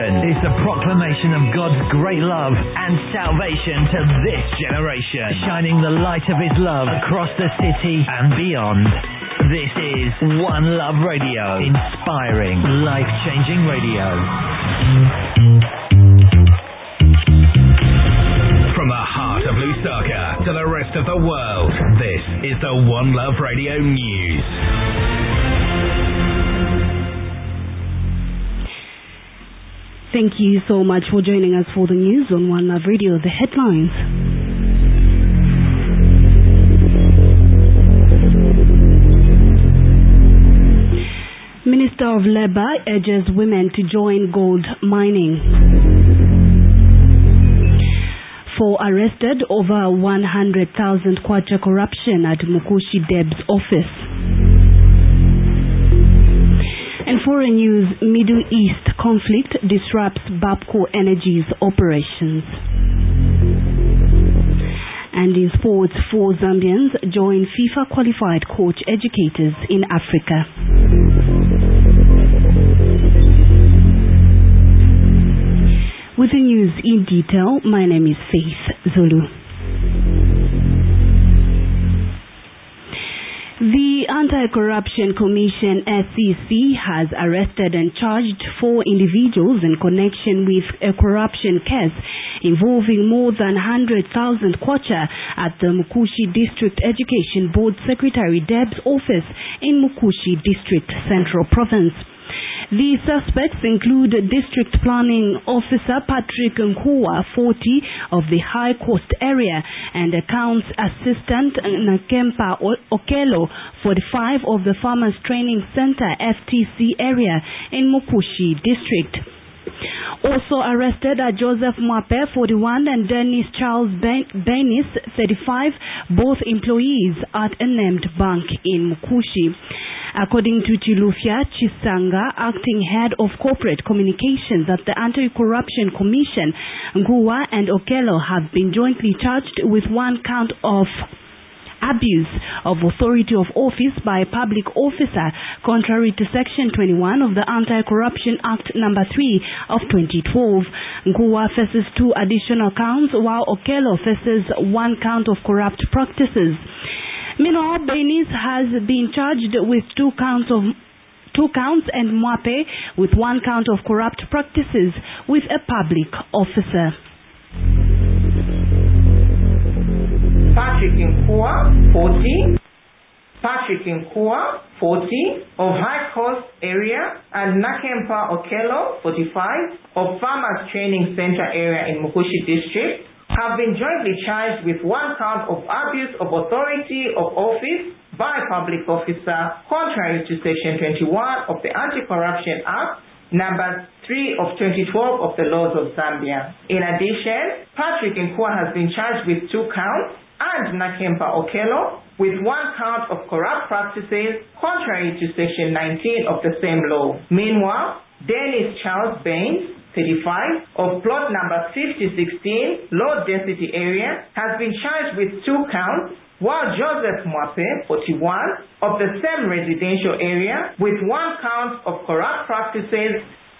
generation is the proclamation of God's great love and salvation to this generation, shining the light of His love across the city and beyond. This is One Love Radio, inspiring, life-changing radio. From the heart of Lusaka to the rest of the world, this is the One Love Radio News. Thank you so much for joining us for the news on One Love Radio. The headlines. Minister of Labour urges women to join gold mining. 4 arrested over 100,000 kwacha corruption at Mukushi Deb's office. And foreign news, Middle East conflict disrupts Babco Energy's operations. And in sports, 4 Zambians join FIFA qualified coach educators in Africa. With the news in detail, my name is Faith Zulu. The Anti-Corruption Commission SEC has arrested and charged 4 individuals in connection with a corruption case involving more than 100,000 kwacha at the Mukushi District Education Board Secretary Deb's office in Mukushi District Central Province. The suspects include District Planning Officer Patrick Nkua, 40, of the High Coast area, and Accounts Assistant Nakempa Okelo, 45, of the Farmers Training Center FTC area in Mukushi District. Also arrested are Joseph Mwape, 41, and Dennis Charles Benis, 35, both employees at a named bank in Mukushi. According to Chilufya Chisanga, acting head of corporate communications at the Anti-Corruption Commission, Ngua and Okelo have been jointly charged with 1 count of abuse of authority of office by a public officer, contrary to Section 21 of the Anti-Corruption Act No. 3 of 2012. Ngua faces 2 additional counts, while Okelo faces 1 count of corrupt practices. Meanwhile, Benis has been charged with 2 counts and Mwape with 1 count of corrupt practices with a public officer. Patrick Nkua, 40. Patrick Nkua, 40, of High Coast area, and Nakempa Okelo, 45, of Farmers Training Center area in Mukushi District, have been jointly charged with 1 count of abuse of authority of office by a public officer, contrary to Section 21 of the Anti-Corruption Act, number 3 of 2012 of the laws of Zambia. In addition, Patrick Nkua has been charged with 2 counts, and Nakempa Okelo with 1 count of corrupt practices, contrary to Section 19 of the same law. Meanwhile, Dennis Charles Baines, 35, of plot number 5016, low density area, has been charged with 2 counts, while Joseph Mwape, 41, of the same residential area, with 1 count of corrupt practices.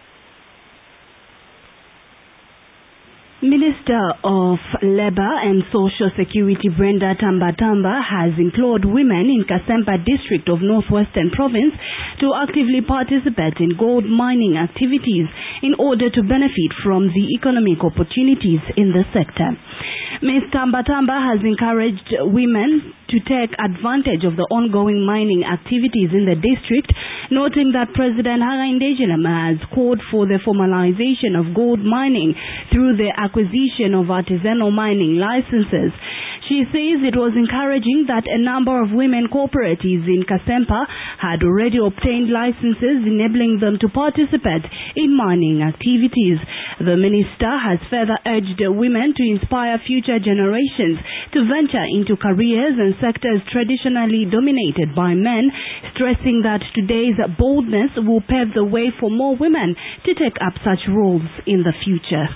Minister of Labour and Social Security Brenda Tambatamba has implored women in Kasempa District of Northwestern Province to actively participate in gold mining activities in order to benefit from the economic opportunities in the sector. Ms. Tambatamba has encouraged women to take advantage of the ongoing mining activities in the district, noting that President Hakainde Hichilema has called for the formalization of gold mining through the acquisition of artisanal mining licenses. She says it was encouraging that a number of women cooperatives in Kasempa had already obtained licenses enabling them to participate in mining activities. The minister has further urged women to inspire future generations to venture into careers and sectors traditionally dominated by men, stressing that today's boldness will pave the way for more women to take up such roles in the future.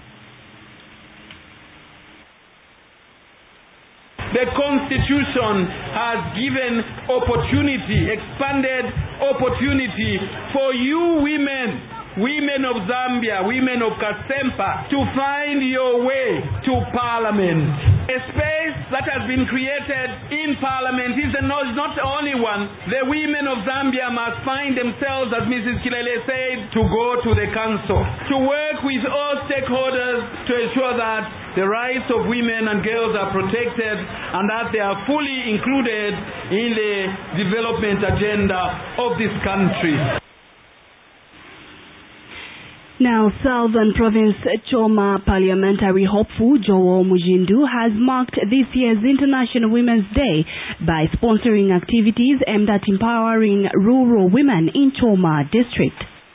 The Constitution has given opportunity, expanded opportunity for you women women of Zambia, women of Kasempa, to find your way to Parliament. A space that has been created in Parliament is not the only one. The women of Zambia must find themselves, as Mrs. Kilele said, to go to the council, to work with all stakeholders to ensure that the rights of women and girls are protected and that they are fully included in the development agenda of this country. Now, Southern Province Choma parliamentary hopeful Joel Mujindu has marked this year's International Women's Day by sponsoring activities aimed at empowering rural women in Choma district.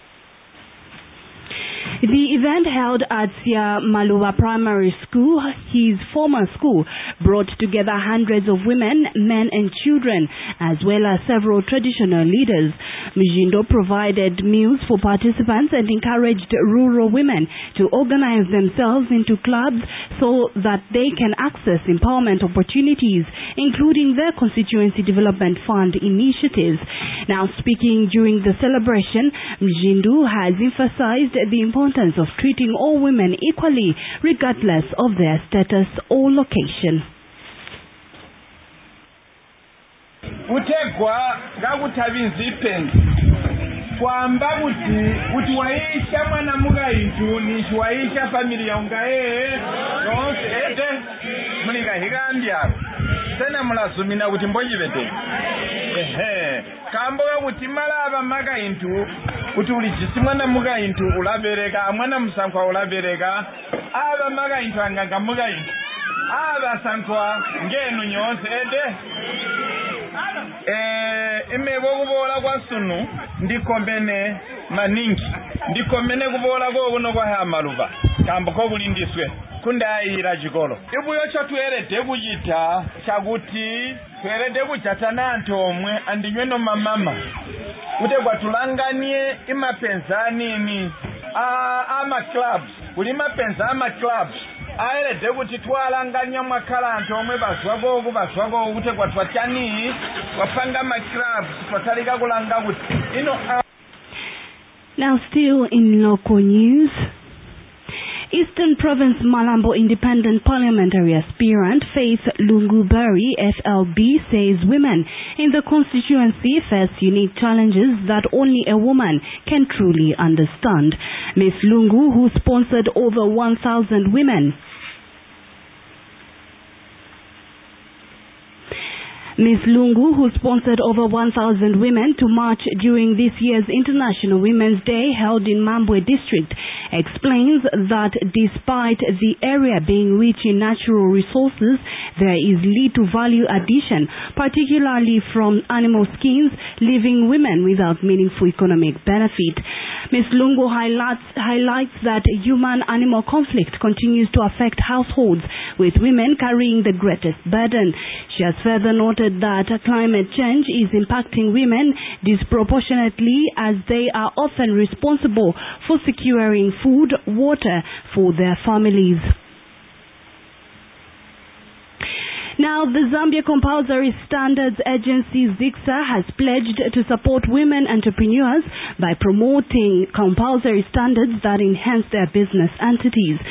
The event held at Sia Maluwa Primary School, his former school, brought together hundreds of women, men and children, as well as several traditional leaders. Mujindo provided meals for participants and encouraged rural women to organize themselves into clubs so that they can access empowerment opportunities, including their constituency development fund initiatives. Now, speaking during the celebration, Mujindo has emphasized the importance of treating all women equally, regardless of their status or location. Utegwa gagutavinzi ipenzi kwamba kuti waisha mwana mugaitu nishiwaisha familia ungae yonse ete muninga higambya tena mulazumina kuti mbojivete kamboga kuti malaba magaintu kuti ulijisi mwana mugaintu ulabereka mwana musankwa ulabereka aba magaintu anganga mugaintu aba sankwa ngenu nyonse ete imebo kubola kwa sunu ndikombene maningi ndikombene kubola ko buno kwa hamaluva kambo ko bulindiswe kundayira chikolo ibuyo chatwerede kuyita chakuti twerede kuchatana antomwe andinywe no mamama kuti kwatulanganie imapenzani ni ama clubs kuli mapenza ama clubs aerede kuti twalanganya mwakhala antomwe bazwako kubazwako kuti kwatwachani wapanga ma clubs twatalika kulanga kuti ino. Now, still in local news, Eastern Province Malambo Independent Parliamentary aspirant Faith Lungu-Berry, FLB, says women in the constituency face unique challenges that only a woman can truly understand. Ms. Lungu, who sponsored over 1,000 women, Ms. Lungu, who sponsored over 1,000 women to march during this year's International Women's Day held in Mambwe District, explains that despite the area being rich in natural resources, there is little value addition, particularly from animal skins, leaving women without meaningful economic benefit. Ms. Lungu highlights that human-animal conflict continues to affect households, with women carrying the greatest burden. She has further noted that climate change is impacting women disproportionately as they are often responsible for securing food, water for their families. Now, the Zambia Compulsory Standards Agency, ZICSA, has pledged to support women entrepreneurs by promoting compulsory standards that enhance their business entities.